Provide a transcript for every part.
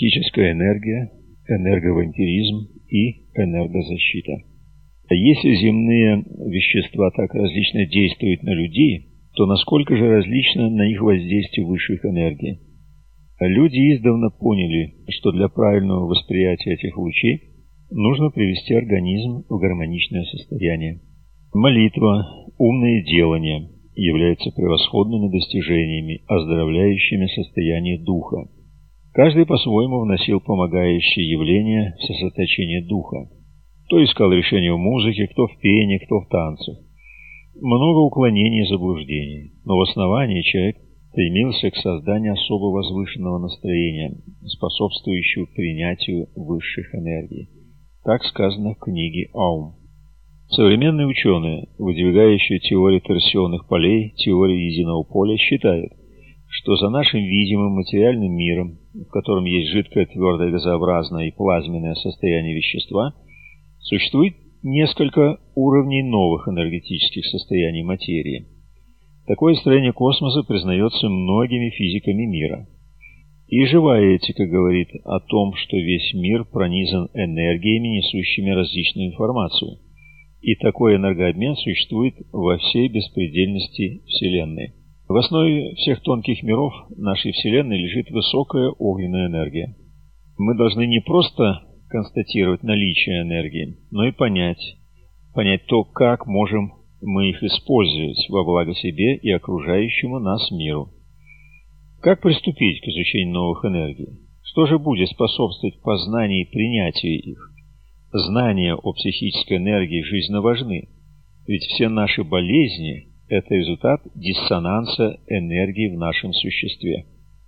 кинетическая энергия, энерговампиризм и энергозащита. Если земные вещества так различно действуют на людей, то насколько же различно на них воздействие высших энергий? Люди издавна поняли, что для правильного восприятия этих лучей нужно привести организм в гармоничное состояние. Молитва, умное делание являются превосходными достижениями, оздоровляющими состояние духа. Каждый по-своему вносил помогающие явления в сосредоточение духа. Кто искал решение в музыке, кто в пении, кто в танцах. Много уклонений и заблуждений, но в основании человек стремился к созданию особо возвышенного настроения, способствующего принятию высших энергий. Так сказано в книге Аум. Современные ученые, выдвигающие теорию торсионных полей, теорию единого поля, считают, что за нашим видимым материальным миром, в котором есть жидкое, твердое, газообразное и плазменное состояние вещества, существует несколько уровней новых энергетических состояний материи. Такое строение космоса признается многими физиками мира. И живая этика говорит о том, что весь мир пронизан энергиями, несущими различную информацию. И такой энергообмен существует во всей беспредельности Вселенной. В основе всех тонких миров нашей Вселенной лежит высокая огненная энергия. Мы должны не просто констатировать наличие энергии, но и понять то, как можем мы их использовать во благо себе и окружающему нас миру. Как приступить к изучению новых энергий? Что же будет способствовать познанию и принятию их? Знания о психической энергии жизненно важны, ведь все наши болезни – это результат диссонанса энергии в нашем существе.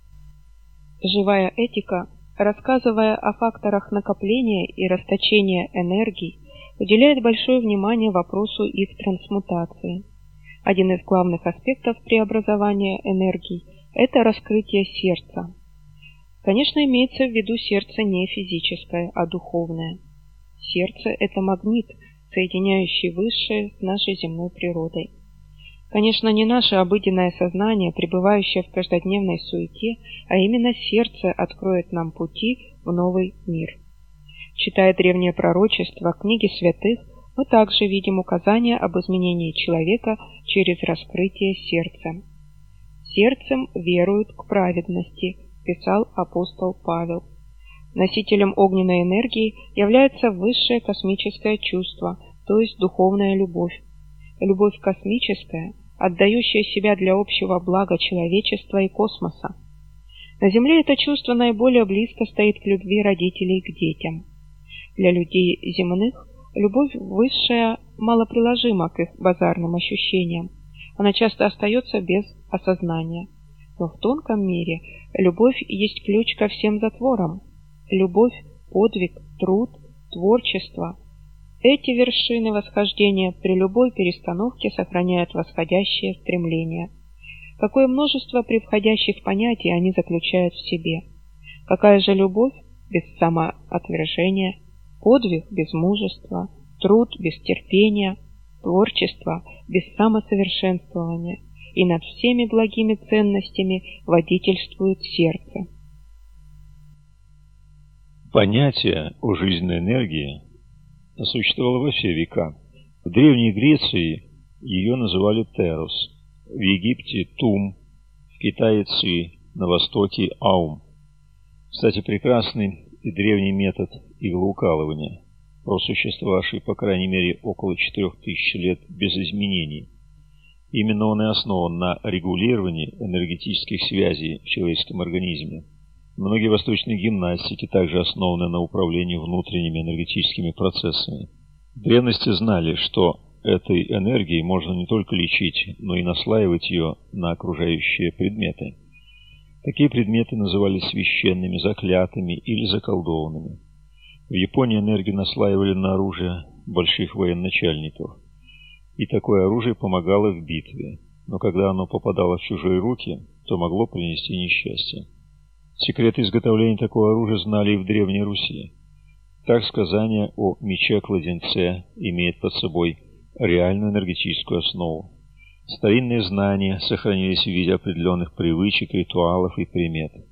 Живая этика, рассказывая о факторах накопления и расточения энергий, уделяет большое внимание вопросу их трансмутации. Один из главных аспектов преобразования энергий – это раскрытие сердца. Конечно, имеется в виду сердце не физическое, а духовное. Сердце – это магнит, соединяющий высшее с нашей земной природой. Конечно, не наше обыденное сознание, пребывающее в каждодневной суете, а именно сердце откроет нам пути в новый мир. Читая древние пророчества, книги святых, мы также видим указания об изменении человека через раскрытие сердца. «Сердцем веруют к праведности», писал апостол Павел. Носителем огненной энергии является высшее космическое чувство, то есть духовная любовь. Любовь космическая, отдающая себя для общего блага человечества и космоса. На Земле это чувство наиболее близко стоит к любви родителей к детям. Для людей земных любовь высшая мало приложима к их базарным ощущениям. Она часто остается без осознания. Но в тонком мире любовь есть ключ ко всем затворам. Любовь, подвиг, труд, творчество – эти вершины восхождения при любой перестановке сохраняют восходящее стремление. Какое множество превходящих понятий они заключают в себе. Какая же любовь без самоотвержения, подвиг без мужества, труд без терпения, творчество без самосовершенствования, и над всеми благими ценностями водительствует сердце. Понятие о жизненной энергии существовало во все века. В Древней Греции ее называли Терос, в Египте – Тум, в Китае – Ци, на Востоке – Аум. Кстати, прекрасный и древний метод иглоукалывания, просуществовавший по крайней мере около 4000 лет без изменений. Именно он и основан на регулировании энергетических связей в человеческом организме. Многие восточные гимнастики также основаны на управлении внутренними энергетическими процессами. В древности знали, что этой энергией можно не только лечить, но и наслаивать ее на окружающие предметы. Такие предметы назывались священными, заклятыми или заколдованными. В Японии энергию наслаивали на оружие больших военачальников. И такое оружие помогало в битве, но когда оно попадало в чужие руки, то могло принести несчастье. Секреты изготовления такого оружия знали и в Древней Руси. Так сказание о мече-кладенце имеет под собой реальную энергетическую основу. Старинные знания сохранились в виде определенных привычек, ритуалов и примет. В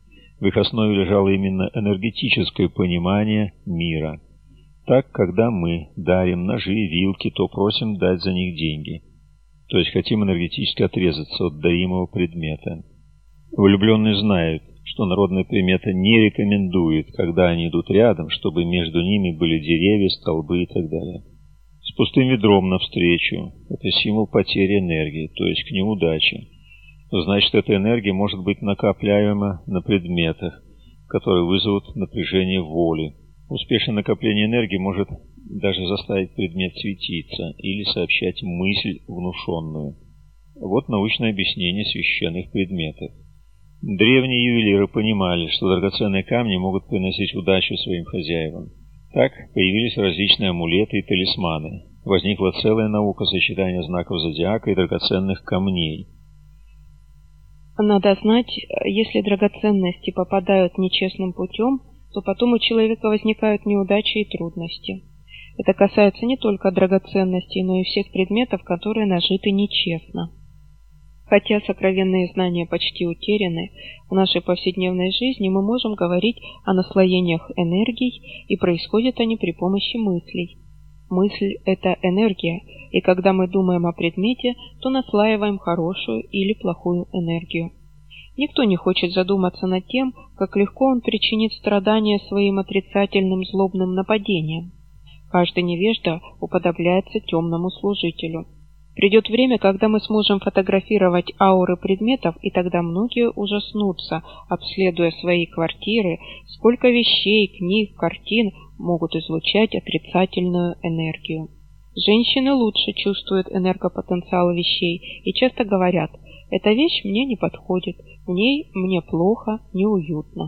В их основе лежало именно энергетическое понимание мира. Так, когда мы дарим ножи, вилки, то просим дать за них деньги. То есть хотим энергетически отрезаться от даримого предмета. Влюбленные знают, что народная примета не рекомендует, когда они идут рядом, чтобы между ними были деревья, столбы и так далее. С пустым ведром навстречу – это символ потери энергии, то есть к неудаче. Значит, эта энергия может быть накапливаема на предметах, которые вызовут напряжение воли. Успешное накопление энергии может даже заставить предмет светиться или сообщать мысль внушенную. Вот научное объяснение священных предметов. Древние ювелиры понимали, что драгоценные камни могут приносить удачу своим хозяевам. Так появились различные амулеты и талисманы. Возникла целая наука сочетания знаков зодиака и драгоценных камней. Надо знать, если драгоценности попадают нечестным путем, то потом у человека возникают неудачи и трудности. Это касается не только драгоценностей, но и всех предметов, которые нажиты нечестно. Хотя сокровенные знания почти утеряны, в нашей повседневной жизни мы можем говорить о наслоениях энергий, и происходят они при помощи мыслей. Мысль – это энергия, и когда мы думаем о предмете, то наслаиваем хорошую или плохую энергию. Никто не хочет задуматься над тем, как легко он причинит страдания своим отрицательным злобным нападением. Каждый невежда уподобляется темному служителю. Придет время, когда мы сможем фотографировать ауры предметов, и тогда многие ужаснутся, обследуя свои квартиры, сколько вещей, книг, картин могут излучать отрицательную энергию. Женщины лучше чувствуют энергопотенциал вещей и часто говорят: «Эта вещь мне не подходит, в ней мне плохо, неуютно».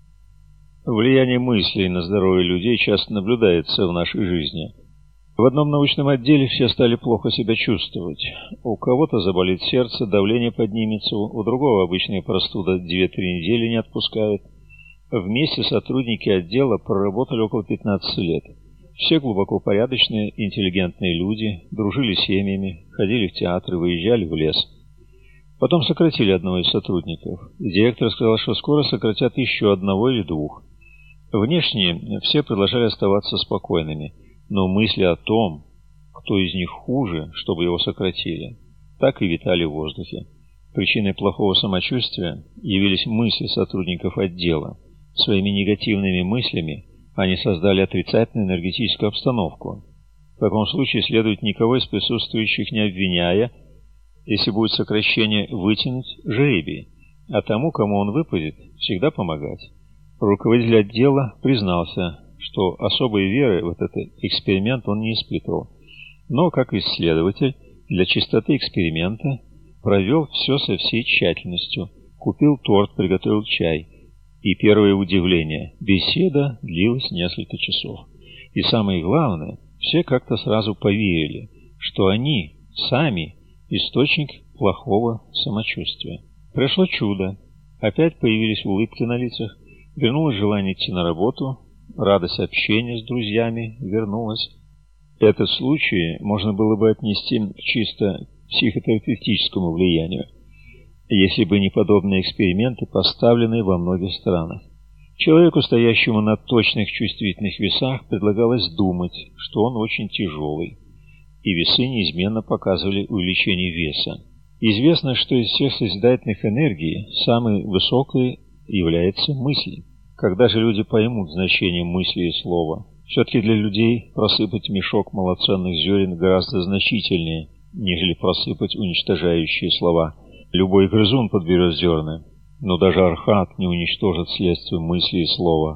Влияние мыслей на здоровье людей часто наблюдается в нашей жизни. В одном научном отделе все стали плохо себя чувствовать. У кого-то заболит сердце, давление поднимется, у другого обычная простуда 2-3 недели не отпускает. Вместе сотрудники отдела проработали около 15 лет. Все глубоко порядочные, интеллигентные люди, дружили с семьями, ходили в театры, выезжали в лес. Потом сократили одного из сотрудников. Директор сказал, что скоро сократят еще одного или двух. Внешне все продолжали оставаться спокойными, но мысли о том, кто из них хуже, чтобы его сократили, так и витали в воздухе. Причиной плохого самочувствия явились мысли сотрудников отдела. Своими негативными мыслями они создали отрицательную энергетическую обстановку. В таком случае следует, никого из присутствующих не обвиняя, если будет сокращение, вытянуть жребий, а тому, кому он выпадет, всегда помогать. Руководитель отдела признался, что особой веры в этот эксперимент он не испытывал, но как исследователь для чистоты эксперимента провел все со всей тщательностью, купил торт, приготовил чай. И первое удивление – беседа длилась несколько часов. И самое главное, все как-то сразу поверили, что они сами источник плохого самочувствия. Прошло чудо. Опять появились улыбки на лицах, вернулось желание идти на работу, радость общения с друзьями вернулась. Этот случай можно было бы отнести к чисто психотерапевтическому влиянию, если бы не подобные эксперименты, поставленные во многих странах. Человеку, стоящему на точных чувствительных весах, предлагалось думать, что он очень тяжелый, и весы неизменно показывали увеличение веса. Известно, что из всех созидательных энергий самой высокой является мысль. Когда же люди поймут значение мысли и слова? Все-таки для людей просыпать мешок малоценных зерен гораздо значительнее, нежели просыпать уничтожающие слова. Любой грызун подберет зерна, но даже архат не уничтожит следствие мысли и слова.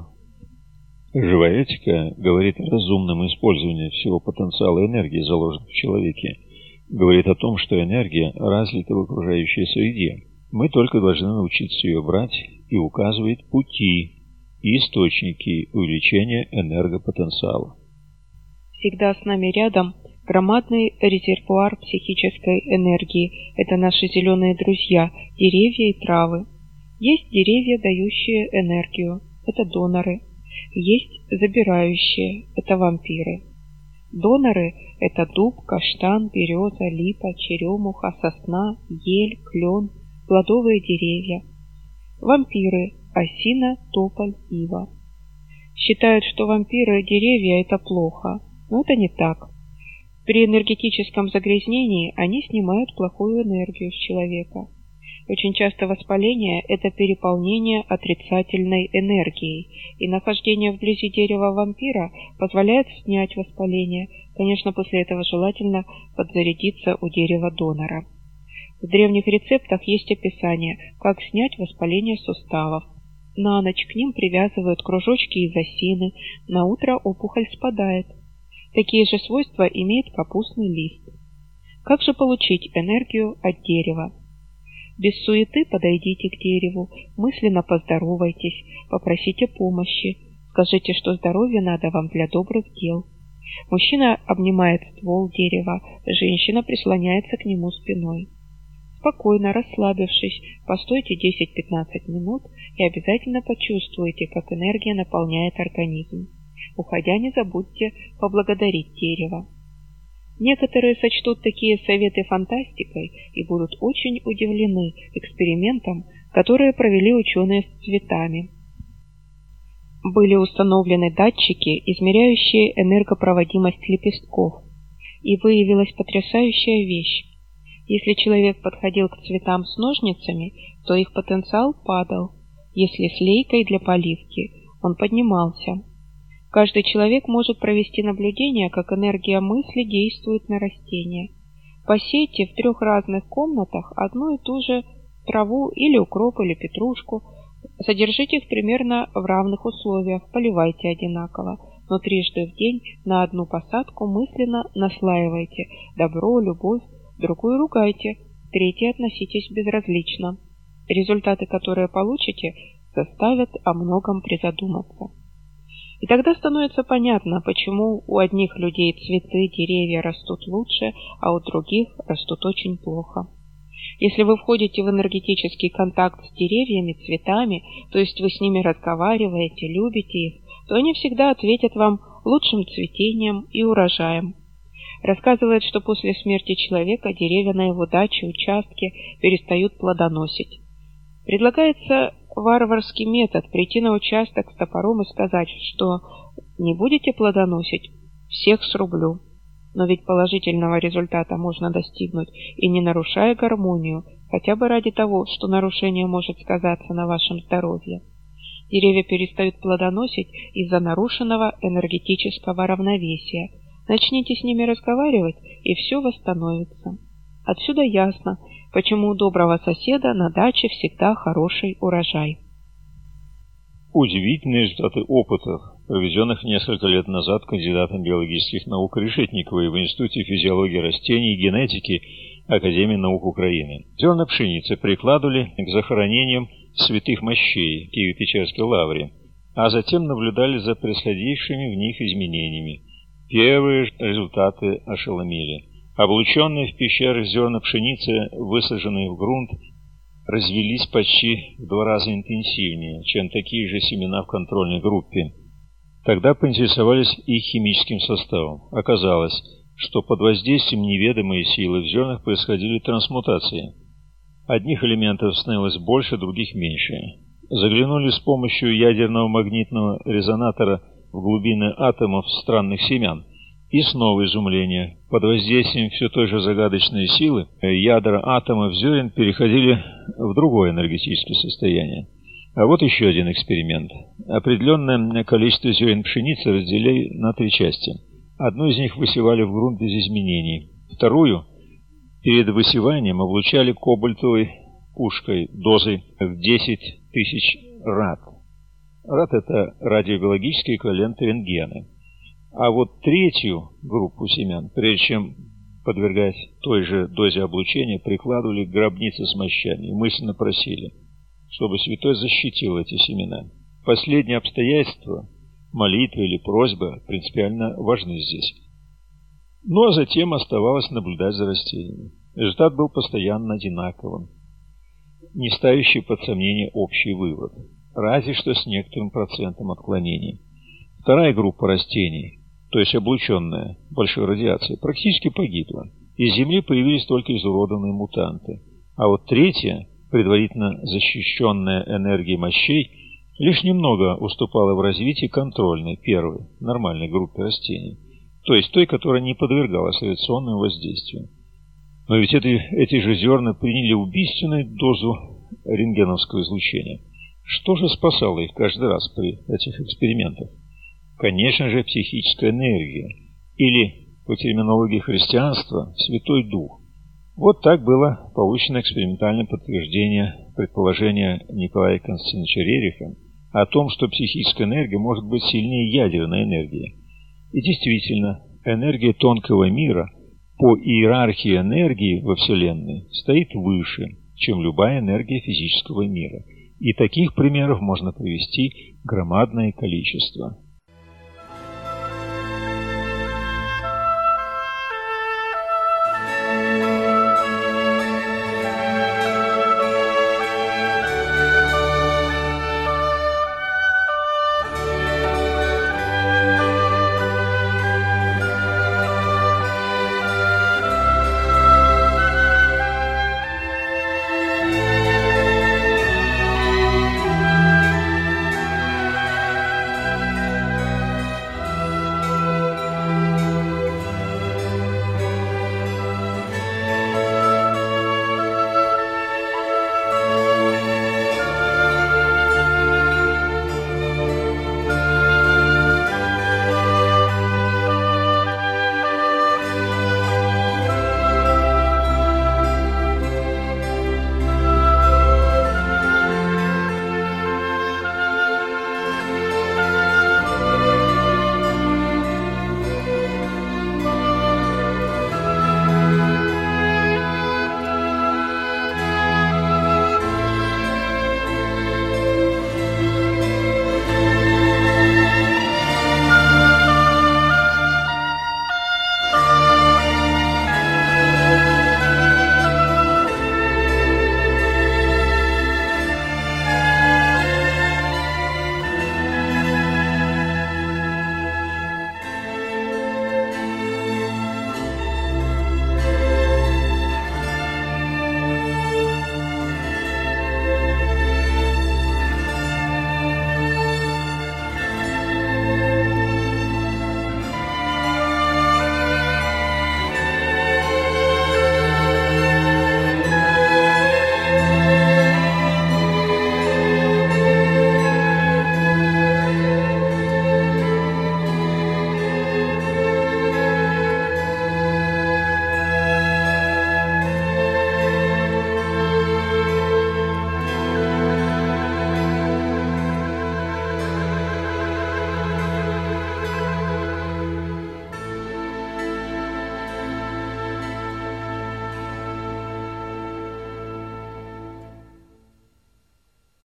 Живая этика говорит о разумном использовании всего потенциала энергии, заложенного в человеке. Говорит о том, что энергия разлита в окружающей среде. Мы только должны научиться ее брать, и указывает пути и источники увеличения энергопотенциала. Всегда с нами рядом громадный резервуар психической энергии. Это наши зеленые друзья, деревья и травы. Есть деревья, дающие энергию. Это доноры. Есть забирающие. Это вампиры. Доноры – это дуб, каштан, береза, липа, черемуха, сосна, ель, клен, плодовые деревья. Вампиры осина, тополь, ива. Считают, что вампиры и деревья – это плохо, но это не так. При энергетическом загрязнении они снимают плохую энергию с человека. Очень часто воспаление – это переполнение отрицательной энергией, и нахождение вблизи дерева вампира позволяет снять воспаление. Конечно, после этого желательно подзарядиться у дерева донора. В древних рецептах есть описание, как снять воспаление суставов. На ночь к ним привязывают кружочки из осины, на утро опухоль спадает. Такие же свойства имеет капустный лист. Как же получить энергию от дерева? Без суеты подойдите к дереву, мысленно поздоровайтесь, попросите помощи, скажите, что здоровье надо вам для добрых дел. Мужчина обнимает ствол дерева, женщина прислоняется к нему спиной. Спокойно, расслабившись, постойте 10-15 минут и обязательно почувствуйте, как энергия наполняет организм. Уходя, не забудьте поблагодарить дерево. Некоторые сочтут такие советы фантастикой и будут очень удивлены экспериментом, которые провели ученые с цветами. Были установлены датчики, измеряющие энергопроводимость лепестков, и выявилась потрясающая вещь. Если человек подходил к цветам с ножницами, то их потенциал падал. Если с лейкой для поливки, он поднимался. Каждый человек может провести наблюдение, как энергия мысли действует на растения. Посейте в 3 разных комнатах одну и ту же траву или укроп, или петрушку. Содержите их примерно в равных условиях, поливайте одинаково, но 3 в день на одну посадку мысленно наслаивайте добро, любовь, другую ругайте, 3 относитесь безразлично. Результаты, которые получите, заставят о многом призадуматься. И тогда становится понятно, почему у одних людей цветы, деревья растут лучше, а у других растут очень плохо. Если вы входите в энергетический контакт с деревьями, цветами, то есть вы с ними разговариваете, любите их, то они всегда ответят вам лучшим цветением и урожаем. Рассказывают, что после смерти человека деревья на его даче, участке перестают плодоносить. Предлагается варварский метод прийти на участок с топором и сказать, что не будете плодоносить, всех срублю. Но ведь положительного результата можно достигнуть и не нарушая гармонию, хотя бы ради того, что нарушение может сказаться на вашем здоровье. Деревья перестают плодоносить из-за нарушенного энергетического равновесия. Начните с ними разговаривать, и все восстановится. Отсюда ясно, почему у доброго соседа на даче всегда хороший урожай. Удивительные результаты опытов, проведенных несколько лет назад кандидатом биологических наук Решетниковой в Институте физиологии растений и генетики Академии наук Украины. Зерна пшеницы прикладывали к захоронениям святых мощей Киево-Печерской лавре, а затем наблюдали за происходившими в них изменениями. Первые результаты ошеломили. Облученные в пещерах зерна пшеницы, высаженные в грунт, развелись почти в 2 раза интенсивнее, чем такие же семена в контрольной группе. Тогда поинтересовались их химическим составом. Оказалось, что под воздействием неведомой силы в зернах происходили трансмутации. Одних элементов становилось больше, других меньше. Заглянули с помощью ядерного магнитного резонатора в глубины атомов странных семян. И снова изумление. Под воздействием все той же загадочной силы ядра атомов зерен переходили в другое энергетическое состояние. А вот еще один эксперимент. Определенное количество зерен пшеницы разделили на 3 части. Одну из них высевали в грунт без изменений. Вторую перед высеванием облучали кобальтовой пушкой дозой в 10 тысяч рад. Рад – это радиобиологический эквивалент рентгена. А вот 3-ю группу семян, прежде чем подвергать той же дозе облучения, прикладывали к гробнице с мощами и мысленно просили, чтобы святой защитил эти семена. Последнее обстоятельство, молитва или просьба, принципиально важны здесь. Ну а затем оставалось наблюдать за растениями. Результат был постоянно одинаковым, не ставящий под сомнение общий вывод, разве что с некоторым процентом отклонений. Вторая группа растений, то есть облученная большой радиацией, практически погибла. Из Земли появились только изуродованные мутанты. А вот 3-я, предварительно защищенная энергией мощей, лишь немного уступала в развитии контрольной, первой, нормальной группе растений, то есть той, которая не подвергалась радиационному воздействию. Но ведь эти же зерна приняли убийственную дозу рентгеновского излучения. Что же спасало их каждый раз при этих экспериментах? Конечно же, психическая энергия, или, по терминологии христианства, Святой Дух. Вот так было получено экспериментальное подтверждение предположения Николая Константиновича Рериха о том, что психическая энергия может быть сильнее ядерной энергии. И действительно, энергия тонкого мира по иерархии энергии во Вселенной стоит выше, чем любая энергия физического мира. И таких примеров можно привести громадное количество.